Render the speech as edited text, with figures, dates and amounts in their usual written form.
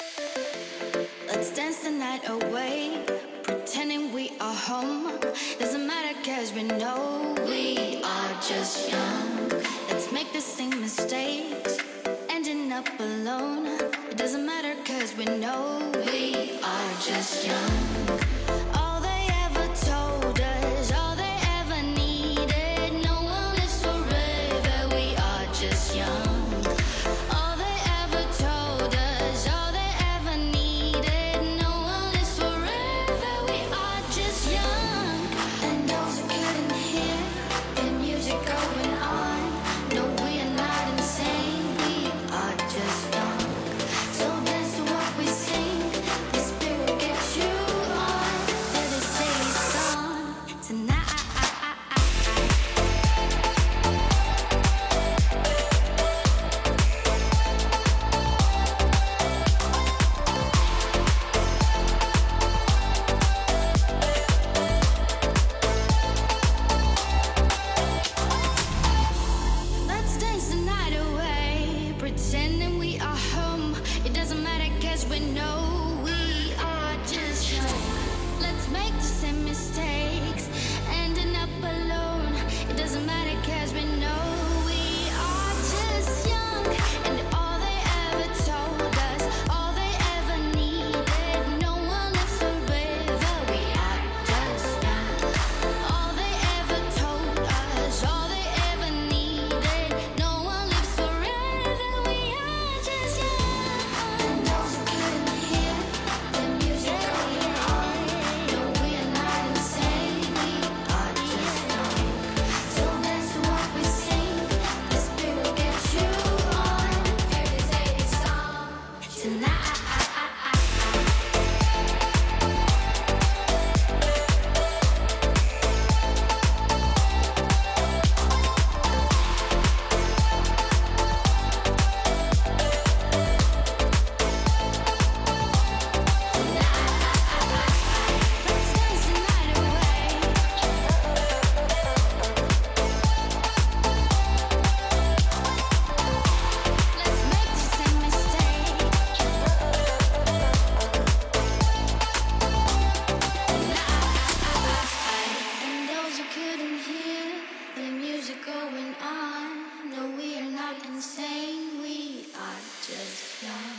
Let's dance the night away, pretending we are home. Doesn't matter cause we know we are just young. Let's make the same mistakes, ending up alone. It doesn't matter cause we know we are just young. All they ever told us, all they ever needed, no one lives forever, we are just young. Pretending we are home. It doesn't matter cause we know we are just young. Let's make the same mistakes, ending up alone. It doesn't matter cause we know we are just young. And all they ever told us, all they ever needed, no one lives forever, we are just young. All they ever told us, all they ever needed, no one lives forever. Going on, no, we are not insane, we are just young.